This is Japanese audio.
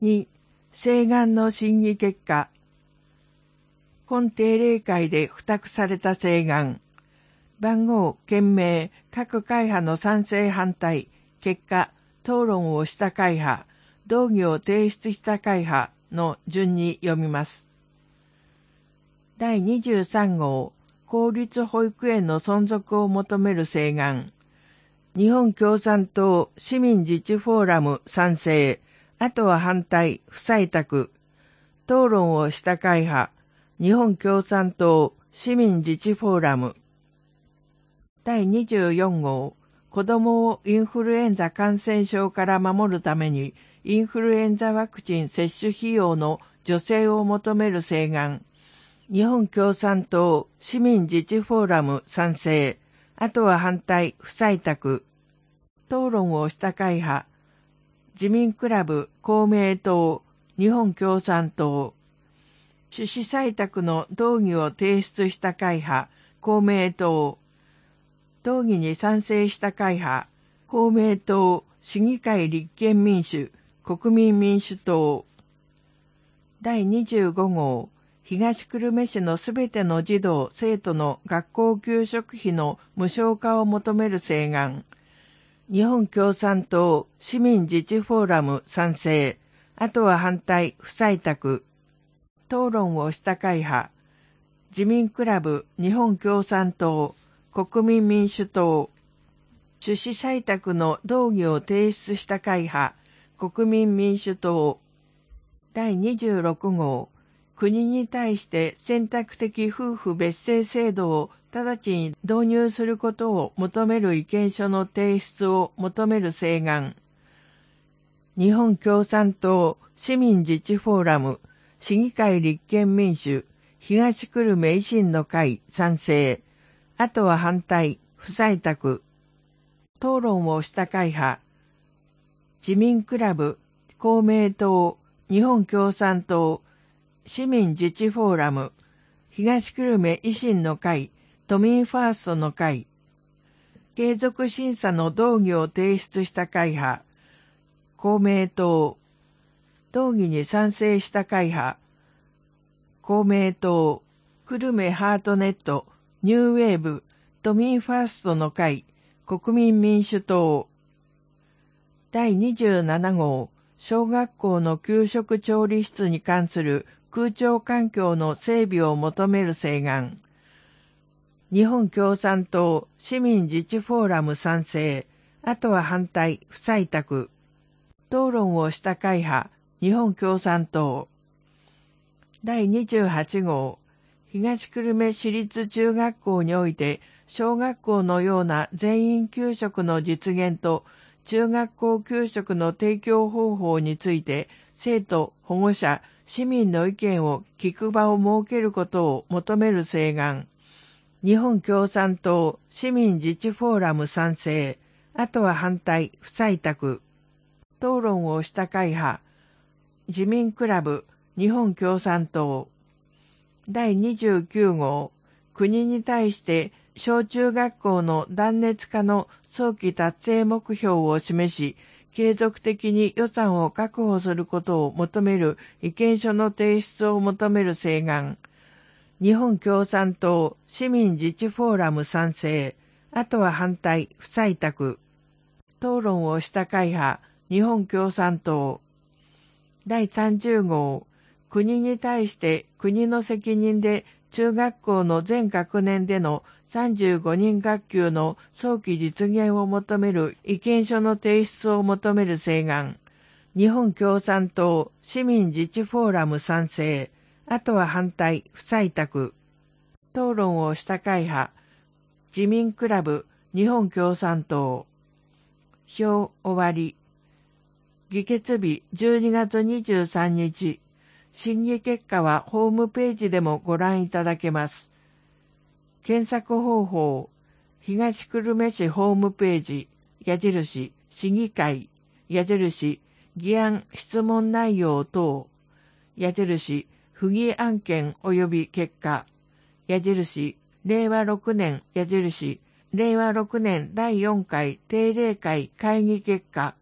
2、請願の審議結果。本定例会で付託された請願。番号、件名、各会派の賛成反対、結果、討論をした会派、動議を提出した会派の順に読みます。第23号、公立保育園の存続を求める請願。日本共産党市民自治フォーラム賛成、あとは反対、不採択。討論をした会派、日本共産党市民自治フォーラム。第24号、子どもをインフルエンザ感染症から守るために、インフルエンザワクチン接種費用の助成を求める請願。日本共産党市民自治フォーラム賛成、あとは反対、不採択。討論をした会派、自民クラブ、公明党、日本共産党。趣旨採択の動議を提出した会派、公明党。動議に賛成した会派、公明党、市議会立憲民主、国民民主党。第25号、東久留米市のすべての児童・生徒の学校給食費の無償化を求める請願。日本共産党市民自治フォーラム賛成、あとは反対、不採択。討論をした会派、自民クラブ、日本共産党、国民民主党。趣旨採択の動議を提出した会派、国民民主党。第26号、国に対して選択的夫婦別姓制度を直ちに導入することを求める意見書の提出を求める請願。日本共産党市民自治フォーラム、市議会立憲民主、東久留米維新の会賛成、あとは反対、不採択。討論をした会派、自民クラブ、公明党、日本共産党、市民自治フォーラム、東久留米維新の会、都民ファーストの会。継続審査の動議を提出した会派、公明党。動議に賛成した会派、公明党、久留米ハートネット、ニューウェーブ、都民ファーストの会、国民民主党。第27号、小学校の給食調理室に関する空調環境の整備を求める請願。日本共産党市民自治フォーラム賛成、あとは反対、不採択。討論をした会派、日本共産党。第28号、東久留米市立中学校において、小学校のような全員給食の実現と、中学校給食の提供方法について、生徒、保護者、市民の意見を聞く場を設けることを求める請願。日本共産党市民自治フォーラム賛成、あとは反対、不採択。討論をした会派、自民クラブ、日本共産党。第29号、国に対して小中学校の断熱化の早期達成目標を示し、継続的に予算を確保することを求める意見書の提出を求める請願。日本共産党市民自治フォーラム賛成、あとは反対、不採択。討論をした会派、日本共産党。第30号、国に対して国の責任で中学校の全学年での35人学級の早期実現を求める意見書の提出を求める請願。日本共産党市民自治フォーラム賛成、あとは反対、不採択。討論をした会派、自民クラブ、日本共産党。表終わり。議決日12月23日。審議結果はホームページでもご覧いただけます。検索方法、東久留米市ホームページ、矢印、市議会、矢印、議案質問内容等、矢印、不議案件及び結果、矢印、令和6年、矢印、令和6年第4回定例会会議結果、